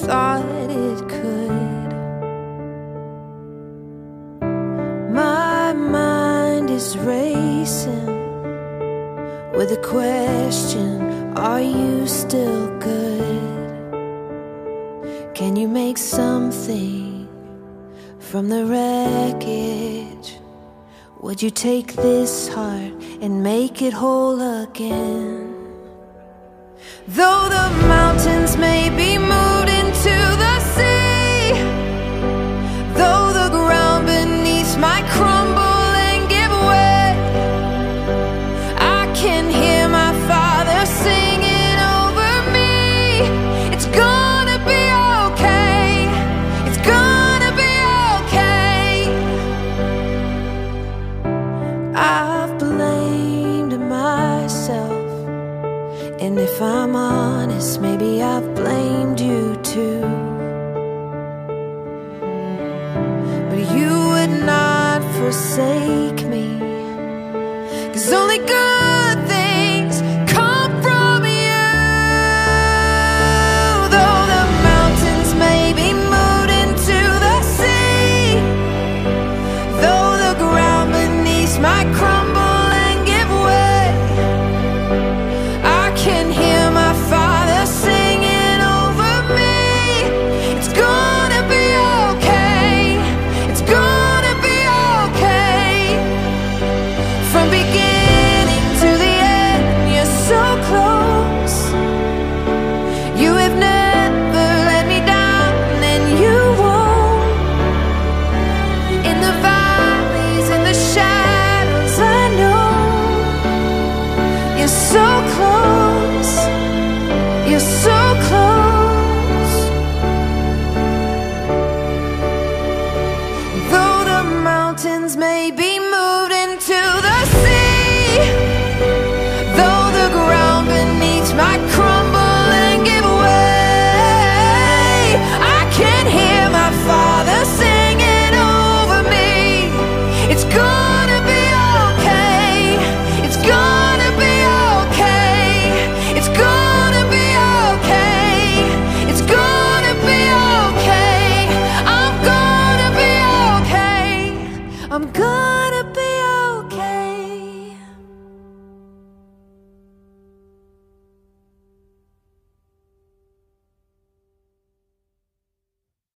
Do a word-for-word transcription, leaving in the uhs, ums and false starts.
thought it could. My mind is racing with a question: are you still good? Can you make something from the wreckage? Would you take this heart and make it whole again? Though the mountains may be moved into the sea, though the ground beneath might crumble and give way, I can hear my Father singing over me. It's gonna be okay. It's gonna be okay. I've blamed myself, and if I'm honest, maybe I've blamed you too. But you would not forsake me, 'cause only good things come from you. Though the mountains may be moved into the sea, though the ground beneath might crumble and give way, I can hear